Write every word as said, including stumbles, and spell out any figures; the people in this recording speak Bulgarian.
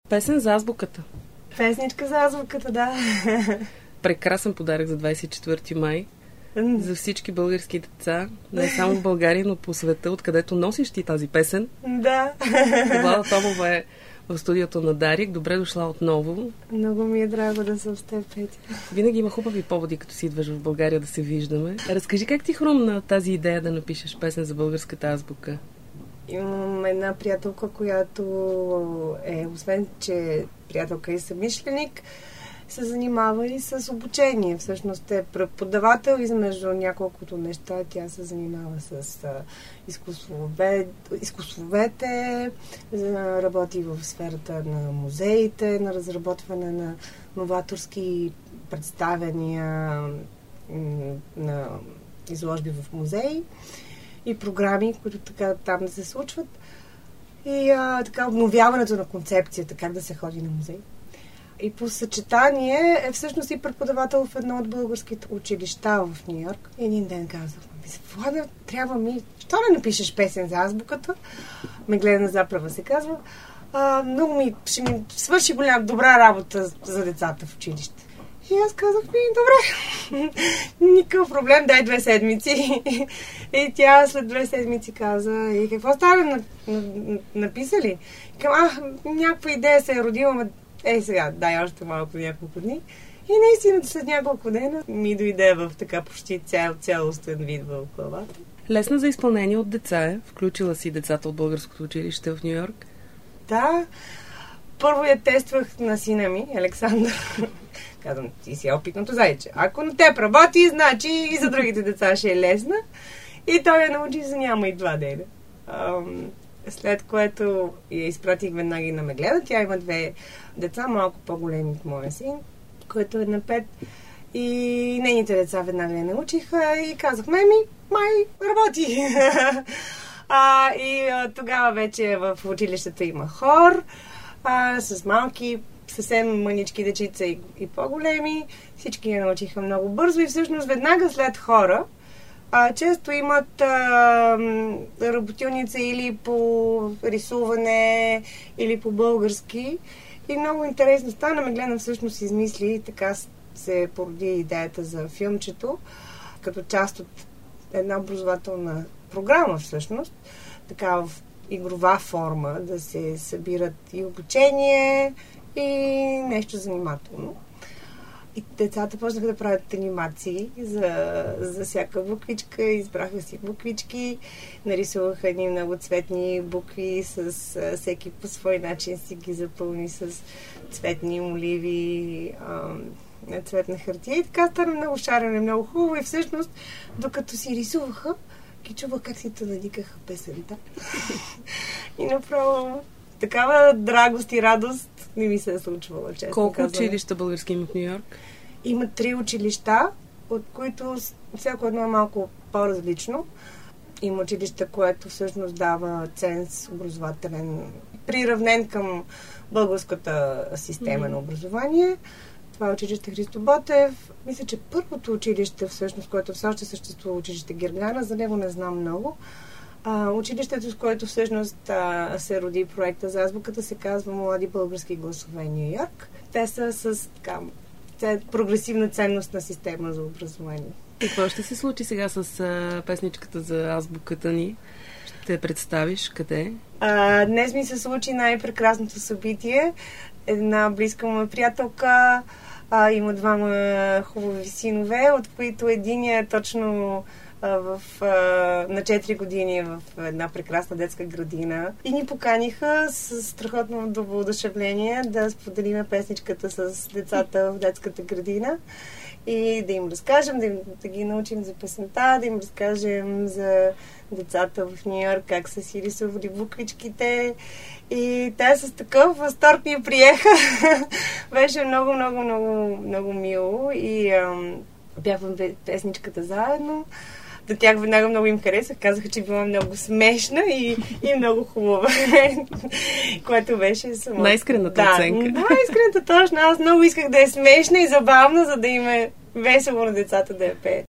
Песен за азбуката. Песничка за азбуката, да. Прекрасен подарък за двадесет и четвърти май. За всички български деца, не само в България, но по света, откъдето носиш ти тази песен. Да. Влада Томова е в студиото на Дарик. Добре дошла отново. Много ми е драго да съм с теб, Петя. Винаги има хубави поводи, като си идваш в България да се виждаме. Разкажи как ти хрумна тази идея да напишеш песен за българската азбука? Имам една приятелка, която е, освен че приятелка и съмишленик, се занимава и с обучение. Всъщност е преподавател измежду няколкото неща. Тя се занимава с а, изкуствове, изкуствовете, работи в сферата на музеите, на разработване на новаторски представяния на изложби в музеи и програми, които така там да се случват. И а, така обновяването на концепцията, как да се ходи на музей. И по съчетание е всъщност и преподавател в едно от българските училища в Ню Йорк. Един ден казах, Влада, трябва ми... Що не напишеш песен за азбуката? Меглена заплева се казва. А, много ми... Ще ми свърши голяма добра работа за децата в училище. И аз казах, ми, добре, никакъв проблем, дай две седмици. И тя след две седмици каза, и какво става, написали? И към, а, някаква идея се е родила, ма ей сега, дай още малко няколко дни. И наистина след няколко дена ми дойде в така почти цял, цялостен вид в главата. Лесна за изпълнение от деца е. Включила си децата от българското училище в Ню Йорк. Да. Първо я тествах на сина ми, Александър. Казвам, ти си опитното зайче. Ако на теб работи, значи и за другите деца ще е лесна. И той я научи за няма и два дена. След което я изпратих веднага и на Меглена. Тя има две деца, малко по-големи от моя син, който е на пет. И нейните деца веднага я научиха и казахме, ми, май, работи. а, и а, тогава вече в училището има хор, а, с малки, съвсем мънички дечица и, и по-големи. Всички я научиха много бързо и всъщност веднага след хора А, често имат а, работилница или по рисуване, или по български. И много интересно стана. Меглена всъщност измисли и така се породи идеята за филмчето, като част от една образователна програма всъщност, така в игрова форма, да се събират и обучение, и нещо занимателно. И децата почнаха да правят анимации за, за всяка буквичка, избраха си буквички, нарисуваха едни много цветни букви, с всеки по свой начин си ги запълни с цветни оливи, на цветна хартия и така стана много шарено, много хубаво и всъщност, докато си рисуваха, ги чувах как си надикаха песента. И направо такава драгост и радост не ми се е случвала, честно Колко казвам. училища български има в Ню Йорк? Има три училища, от които всяко едно е малко по-различно. Има училище, което всъщност дава ценз образователен, приравнен към българската система mm-hmm. на образование. Това е училище Христо Ботев. Мисля, че първото училище, всъщност, което все още съществува, училище Гергана, за него не знам много. А, училището, с което всъщност а, се роди проекта за азбуката, се казва Млади български гласове Ню Йорк. Те са с така, прогресивна ценностна система за образование. Какво ще се случи сега с а, песничката за азбуката ни? Ще представиш къде? А, днес ми се случи най-прекрасното събитие. Една близка му приятелка а, има двама хубави синове, от които единият е точно В, а, на четири години в една прекрасна детска градина. И ни поканиха с страхотно въодушевление да споделиме песничката с децата в детската градина и да им разкажем, да, им, да ги научим за песента, да им разкажем за децата в Ню Йорк, как са си рисували буквичките. И те с такъв възторг ни приеха. Беше много, много, много, много мило и ам, бяхме песничката заедно. До тях веднага много им харесах. Казаха, че била много смешна и, и много хубава. Което беше само... Най-искрената да, оценка. Да, най-искрената точно. Аз много исках да е смешна и забавна, за да им е весело на децата да я пее.